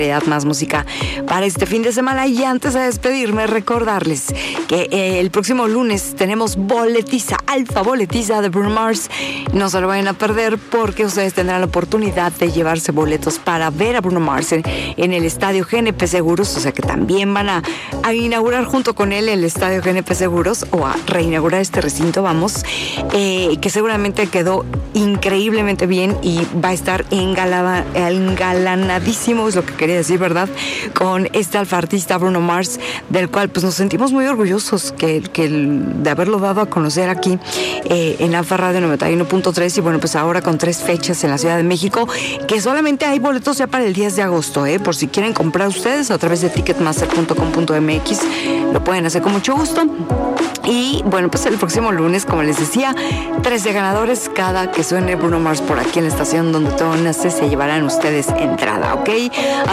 más música para este fin de semana. Y antes de despedirme, recordarles que el próximo lunes tenemos boletiza, alfa boletiza de Bruno Mars. No se lo vayan a perder porque ustedes tendrán la oportunidad de llevarse boletos para ver a Bruno Mars en el estadio GNP Seguros. O sea que también van a inaugurar junto con él el estadio GNP Seguros, o a reinaugurar este recinto, vamos, que seguramente quedó increíblemente bien y va a estar engalanadísimo, es lo que quería decir, ¿verdad? Con este alfa artista Bruno Mars, del cual pues nos sentimos muy orgullosos de haberlo dado a conocer aquí en Alfa Radio 91.3. Y bueno, pues ahora con 3 fechas en la Ciudad de México, que solamente hay boletos ya para el 10 de agosto, por si quieren comprar ustedes a través de ticketmaster.com.mx, lo pueden hacer con mucho gusto. Y bueno, pues el próximo lunes, como les decía, 13 ganadores cada que suene Bruno Mars por aquí en la estación donde todo nace, se llevarán ustedes entrada, ¿ok?